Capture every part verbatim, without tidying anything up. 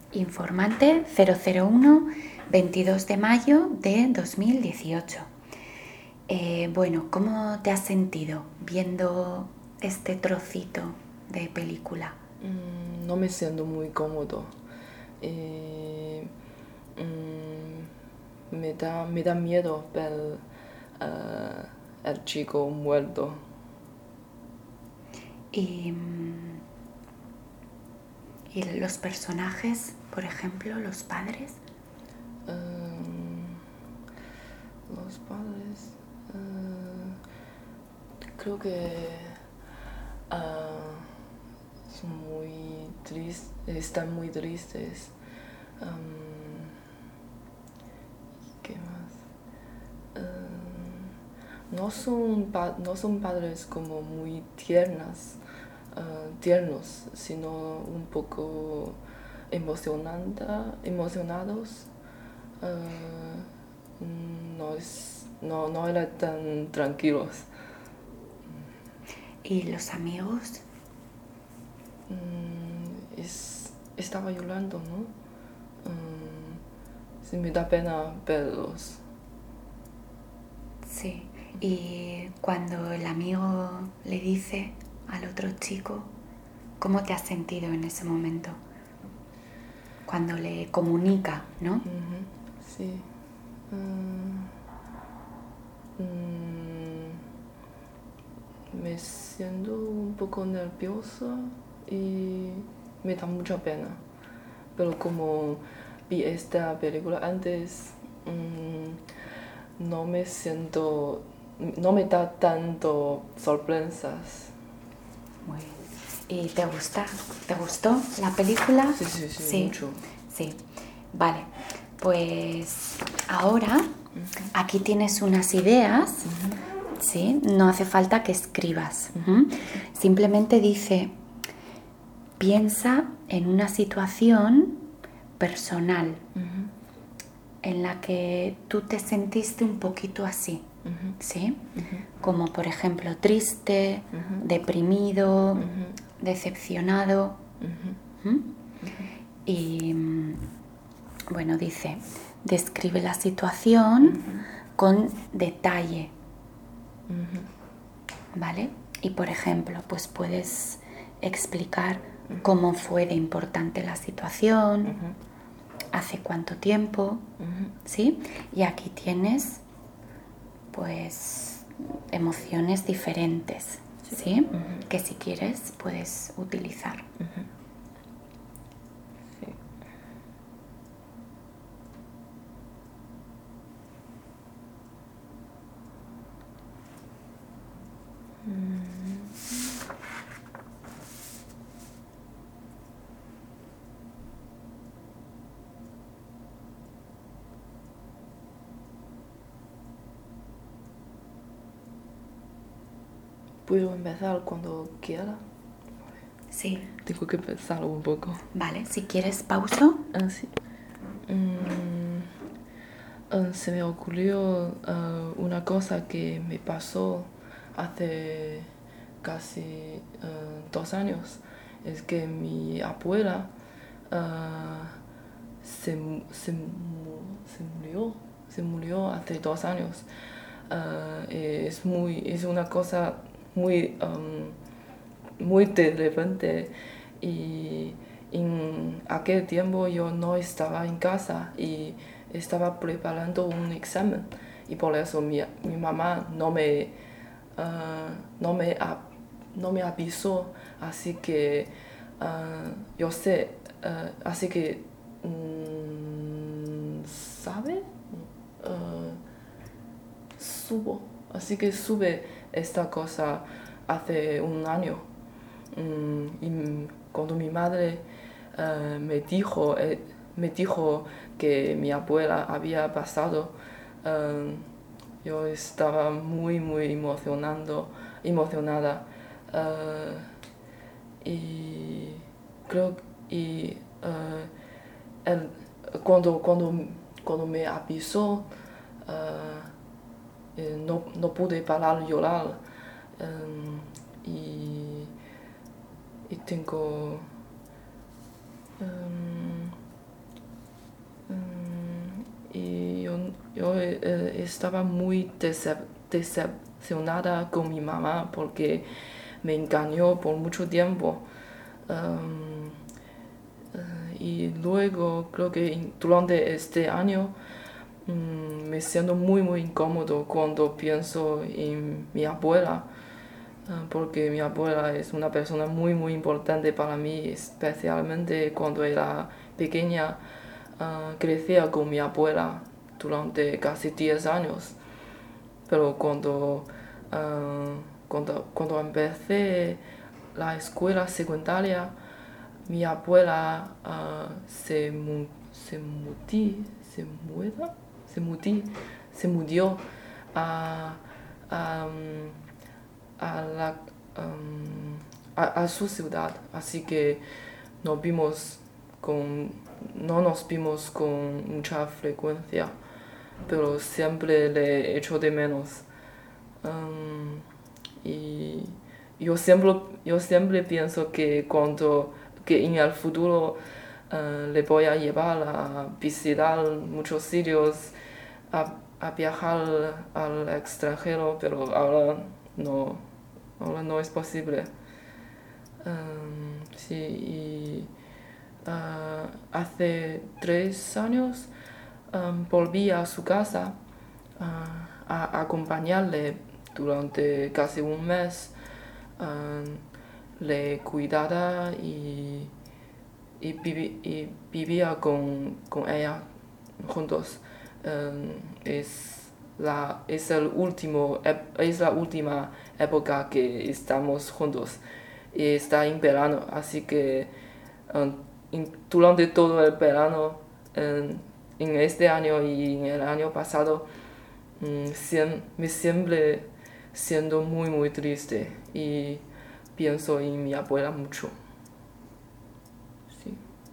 Informante cero cero uno, veintidós de mayo de dos mil dieciocho. Eh, bueno, ¿cómo te has sentido viendo este trocito de película? Mm, no me siento muy cómodo. Eh, mm, me da, me da miedo ver eh, al chico muerto. Y, mm, y los personajes, por ejemplo, los padres. Em, los padres, eh, creo que ah, son muy tristes, están muy tristes. Em, ¿Qué más? Em, no son, pa- no son padres como muy tiernas, eh, tiernos, sino un poco emocionanda, emocionados. Eh, no, es, no, no eran tan tranquilos. ¿Y los amigos? Mm, es, estaba llorando, ¿no? Mm, sí, me da pena verlos. Sí. Y cuando el amigo le dice al otro chico, ¿cómo te has sentido en ese momento? Cuando le comunica, ¿no? Ujú, sí. Mm, mm, me siento un poco nerviosa y me da mucha pena. Pero como vi esta película antes, mm, no me siento, no me da tanto sorpresas. Muy bien. ¿Y te gusta? ¿Te gustó la película? Sí, sí, sí, Sí, mucho. sí. Vale, pues ahora aquí tienes unas ideas, ¿sí? No hace falta que escribas. ¿m? Simplemente dice, piensa en una situación personal Ujú, en la que tú te sentiste un poquito así, ujú, ¿sí? ujú, Como por ejemplo triste, ujú, deprimido, ujú, decepcionado. ujú, ¿m? ujú, Y mm, bueno, dice, describe la situación ujú, con detalle, ujú, ¿vale? Y por ejemplo, pues puedes explicar ujú, cómo fue de importante la situación, ujú, hace cuánto tiempo, ujú. ¿sí? Y aquí tienes pues emociones diferentes, Sí. ¿sí? Ujú, Que si quieres puedes utilizar. ujú, sí. Mm, Puedo empezar cuando quiera. Sí, Tengo que pensar un poco. vale, si quieres pauso. Ah, sí. Mm, eh, se me ocurrió eh, una cosa que me pasó hace casi eh, dos años. Es que mi abuela eh, se, mu- se, mu- se murió, se murió hace dos años. Eh, es muy, es una cosa muy, um, muy de repente y en aquel tiempo yo no estaba en casa y estaba preparando un examen y por eso mi, mi mamá no me, uh, no, me a- no me avisó, así que uh, yo sé, uh, así que, mm, ¿sabe? Uh, subo, así que sube esta cosa hace un año. Mm, y cuando mi madre eh, me dijo, eh, me dijo que mi abuela había pasado, eh, yo estaba muy, muy emocionando, emocionada. Eh, y creo y eh, el- cuando, cuando, cuando me avisó, eh, eh, no, no pude parar de llorar. eh, y, y tengo... em, eh, estaba muy decep decepcionada con mi mamá porque me engañó por mucho tiempo. Um, uh, y luego creo que durante este año um, me siento muy muy incómodo cuando pienso en mi abuela, uh, porque mi abuela es una persona muy muy importante para mí, especialmente cuando era pequeña. Uh, crecía con mi abuela durante casi diez años, pero cuando, uh, cuando, cuando empecé la escuela secundaria, mi abuela uh, se, mu se, mudí, se, muda, se, mudí, se mudó a, a, a, la, um, a, a su ciudad, así que nos vimos con, no nos vimos con mucha frecuencia, pero siempre le echo de menos. Um, y yo siempre, yo siempre pienso que cuando que en el futuro uh, le voy a llevar a visitar muchos sitios, a, a viajar al extranjero, pero ahora no, ahora no es posible. Um, sí, y uh, hace tres años um, volví a su casa uh, a acompañarle durante casi un mes. Um, le cuidaba y, y, vivi, y vivía con, con ella juntos. Um, es, la, es, el último, es la última época que estamos juntos. Y está en verano, así que um, en, durante todo el verano, um, en este año y en el año pasado, um, siem, me siempre siendo muy muy triste y pienso en mi abuela mucho. Sí.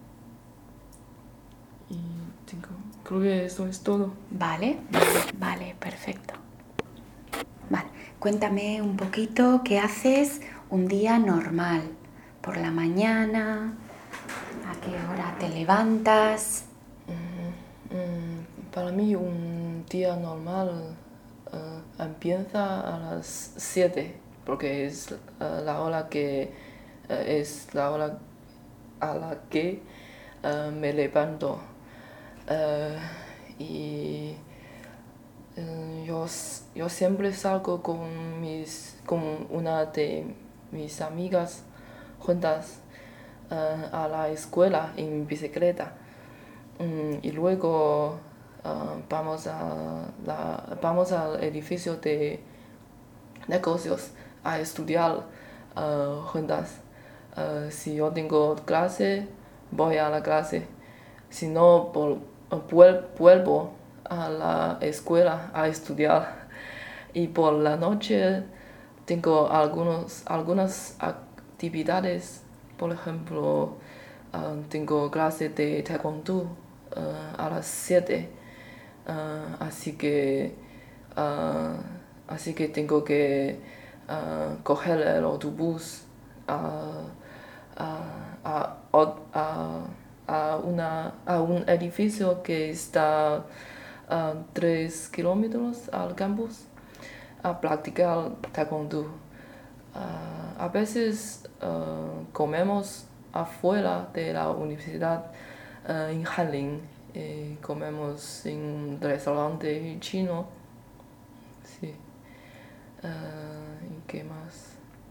Y tengo, creo que eso es todo. Vale, vale, perfecto. Vale, cuéntame un poquito qué haces un día normal. Por la mañana, ¿a qué hora te levantas? Mm, mm, para mí un día normal uh, empieza a las siete, porque es uh, la hora que uh, es la hora a la que uh, me levanto. Uh, y uh, yo, yo siempre salgo con, mis, con una de mis amigas juntas uh, a la escuela en bicicleta. Um, y luego uh, vamos, a la, vamos al edificio de negocios a estudiar uh, juntas. Uh, si yo tengo clase, voy a la clase. Si no, por, vuelvo a la escuela a estudiar. Y por la noche tengo algunos, algunas actividades. Por ejemplo, uh, tengo clase de taekwondo uh, a las siete. Uh, así que uh, así que tengo que uh, coger el autobús a, a, a, a, a, una, a un edificio que está a tres kilómetros al campus a practicar taekwondo. Uh, a veces uh, comemos afuera de la universidad uh, en Hanlin. Eh, comemos en un restaurante chino. Sí. Uh, ¿Y qué más?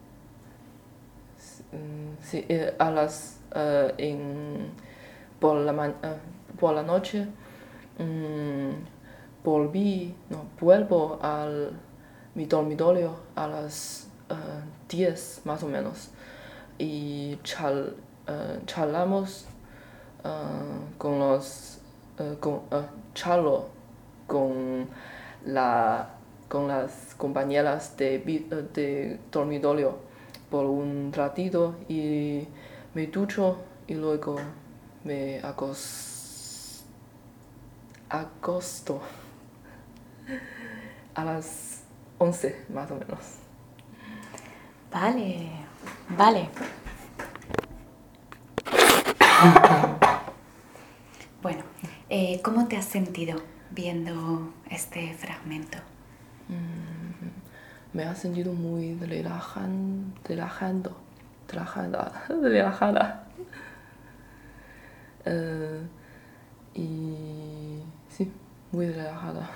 Sí, eh, a las uh, en por la ma uh, por la noche um, volví no vuelvo al mi dormitorio a las uh, diez más o menos y chal, uh, charlamos uh, con los uh, con uh, charlo con la con las compañeras de, de dormitorio por un ratito y me ducho y luego me acos, acosto a las once más o menos. Vale, vale. Bueno, eh, ¿cómo te has sentido viendo este fragmento? Me ha sentido muy relajan, relajando, relajada, relajada. Eh, y sí, muy relajada.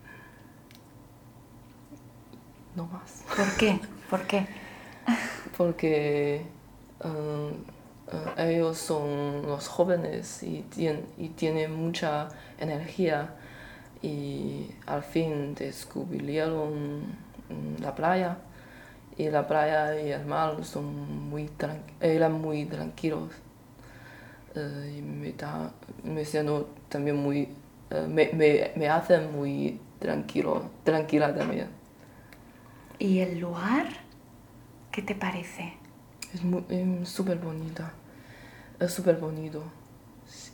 No más. ¿Por qué? ¿Por qué? Porque um, uh, ellos son los jóvenes y, tien, y tienen mucha energía y al fin descubrieron um, la playa y la playa y el mar son muy eran muy tranquilos. Uh, y me, da, me siento también muy uh, me, me, me hacen muy tranquilo, tranquila también. ¿Y el lugar qué te parece? Es muy es súper bonita, es súper bonito, sí.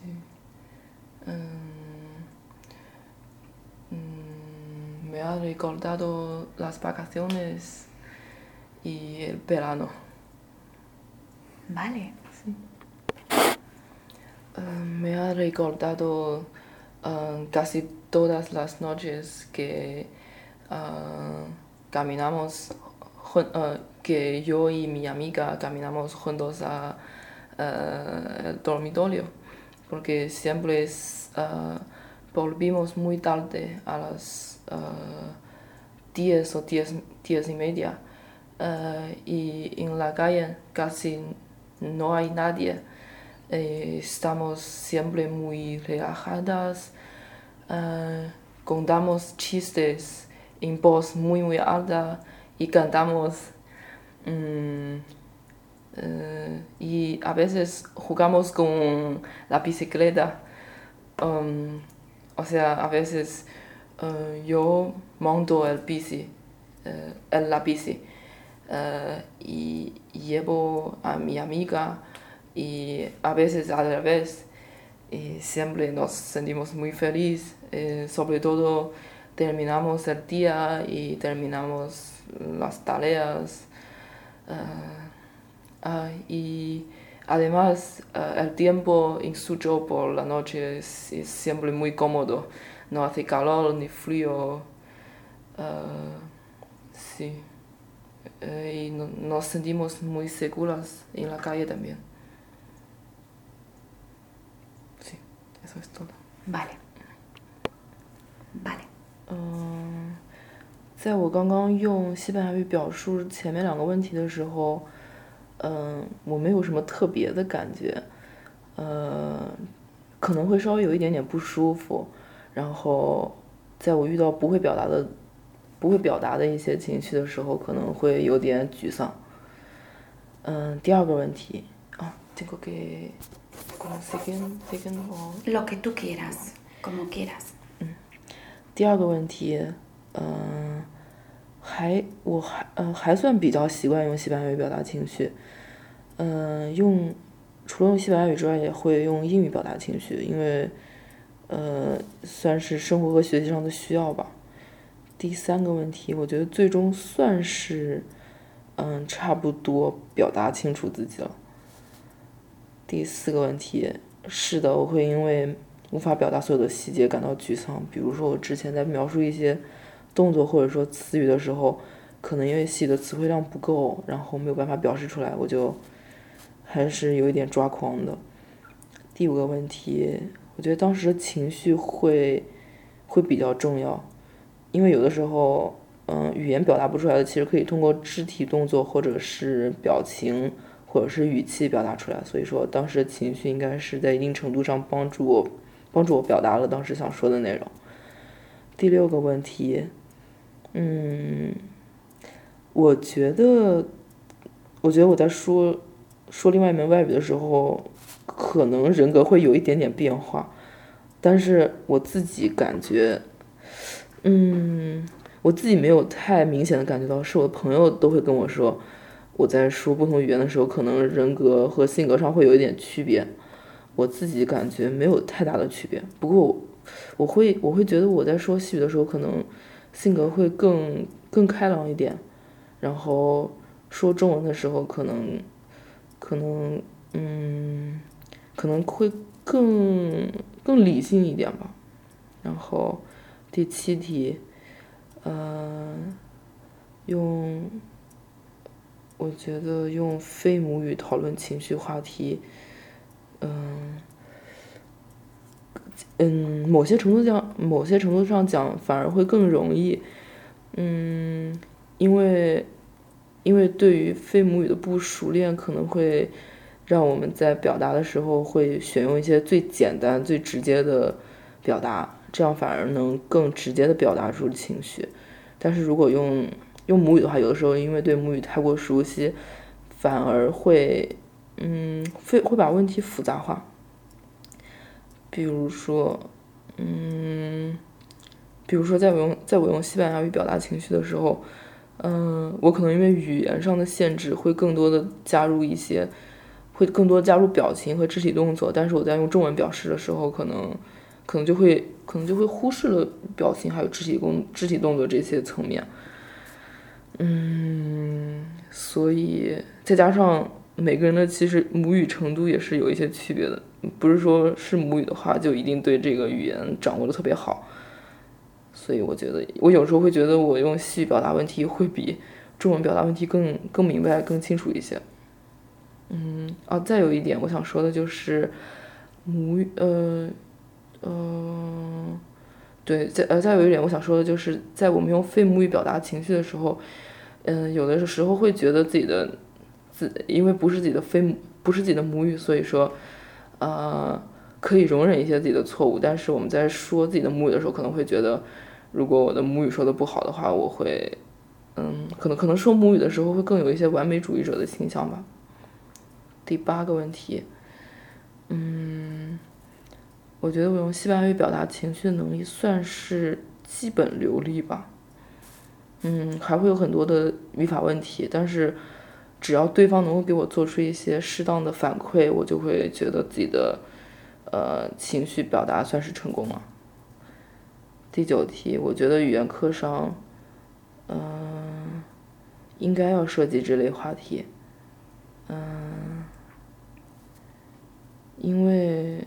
Um, um, me ha recordado las vacaciones y el verano. Vale. Sí. Uh, me ha recordado uh, casi todas las noches que uh, caminamos, uh, que yo y mi amiga caminamos juntos a uh, el dormitorio, porque siempre es, uh, volvimos muy tarde, a las uh, diez o diez, diez y media, uh, y en la calle casi no hay nadie. Eh, estamos siempre muy relajadas, uh, contamos chistes en voz muy muy alta y cantamos um, uh, y a veces jugamos con la bicicleta. Um, o sea, a veces uh, yo monto el bici, uh, en la bici uh, y llevo a mi amiga y a veces al revés y siempre nos sentimos muy felices, eh, sobre todo terminamos el día y terminamos las tareas uh, uh, y además uh, el tiempo en suyo por la noche es, es siempre muy cómodo, no hace calor ni frío, uh, sí, uh, y no, nos sentimos muy seguras en la calle también. Eso es todo. Vale. Vale. 嗯，在我刚刚用西班牙语表述前面两个问题的时候，嗯，我没有什么特别的感觉，呃，可能会稍微有一点点不舒服，然后在我遇到不会表达的、不会表达的一些情绪的时候，可能会有点沮丧。嗯，第二个问题啊，这个给。 Lo que tú quieras, como quieras. 嗯，第二个问题，嗯、呃，还我还呃还算比较习惯用西班牙语表达情绪，嗯、呃，用除了用西班牙语之外，也会用英语表达情绪，因为呃算是生活和学习上的需要吧。第三个问题，我觉得最终算是嗯差不多表达清楚自己了。第四个问题，是的，我会因为无法表达所有的细节感到沮丧。比如说，我之前在描述一些动作或者说词语的时候，可能因为细的词汇量不够，然后没有办法表示出来，我就还是有一点抓狂的。第五个问题，我觉得当时的情绪会会比较重要，因为有的时候，嗯，语言表达不出来的，其实可以通过肢体动作或者是表情。或者是语气表达出来，所以说当时的情绪应该是在一定程度上帮助我，帮助我表达了当时想说的内容。第六个问题，嗯，我觉得，我觉得我在说说另外一门外语的时候，可能人格会有一点点变化，但是我自己感觉，嗯，我自己没有太明显的感觉到，是我的朋友都会跟我说。我在说不同语言的时候，可能人格和性格上会有一点区别，我自己感觉没有太大的区别。不过我，我会我会觉得我在说西语的时候，可能性格会更更开朗一点，然后说中文的时候，可能可能嗯可能会更更理性一点吧。然后第七题，呃，用，我觉得用非母语讨论情绪话题，嗯，嗯，某些程度上，某些程度上讲，反而会更容易，嗯，因为，因为对于非母语的不熟练，可能会让我们在表达的时候会选用一些最简单、最直接的表达，这样反而能更直接的表达出情绪。但是如果用用母语的话，有的时候因为对母语太过熟悉，反而会，嗯，会会把问题复杂化。比如说，嗯，比如说在我用在我用西班牙语表达情绪的时候，嗯，我可能因为语言上的限制，会更多的加入一些，会更多加入表情和肢体动作，但是我在用中文表示的时候，可能可能就会可能就会忽视了表情还有肢体动肢体动作这些层面。嗯，所以再加上每个人的其实母语程度也是有一些区别的，不是说是母语的话就一定对这个语言掌握的特别好。所以我觉得，我有时候会觉得我用西语表达问题会比中文表达问题更更明白、更清楚一些。嗯，啊，再有一点我想说的就是母语，呃，呃，对，再呃再有一点我想说的就是在我们用非母语表达情绪的时候，嗯、呃，有的时候会觉得自己的自因为不是自己的非母不是自己的母语，所以说，呃，可以容忍一些自己的错误，但是我们在说自己的母语的时候，可能会觉得，如果我的母语说的不好的话，我会，嗯，可能可能说母语的时候会更有一些完美主义者的倾向吧。第八个问题，嗯，我觉得我用西班牙语表达情绪的能力算是基本流利吧。嗯，还会有很多的语法问题，但是只要对方能够给我做出一些适当的反馈，我就会觉得自己的呃情绪表达算是成功了。第九题，我觉得语言课上，嗯、呃，应该要涉及这类话题，嗯、呃，因为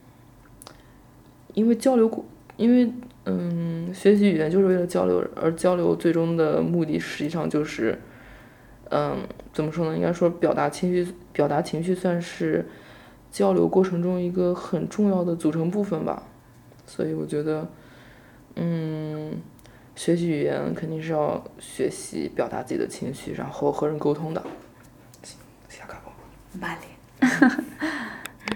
因为交流过，因为嗯，学习语言就是为了交流，而交流最终的目的实际上就是，嗯，怎么说呢？应该说表达情绪，表达情绪算是交流过程中一个很重要的组成部分吧。所以我觉得，嗯，学习语言肯定是要学习表达自己的情绪，然后和人沟通的。下课吧。 Vale.